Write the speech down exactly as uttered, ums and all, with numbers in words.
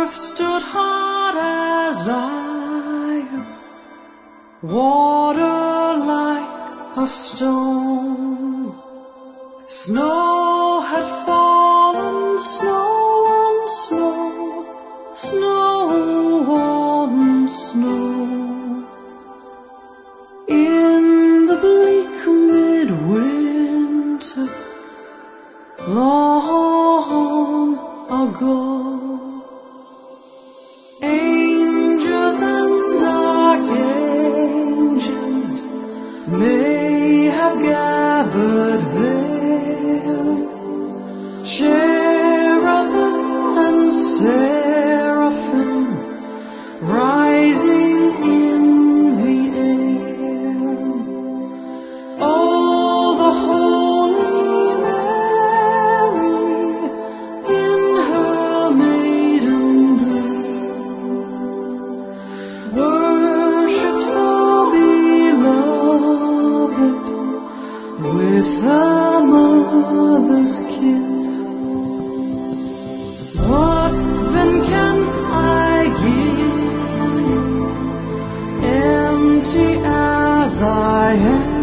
earth stood hard as iron, water like a stone. Snow had fallen, snow on snow, snow on snow. In the bleak midwinter, long ago, angels and archangels may have gathered there, cherubim and seraphim rising in the air. Oh, the Holy Mary in her maiden bliss worshipped the beloved with a mother's kiss. What then can I give you, empty as I am?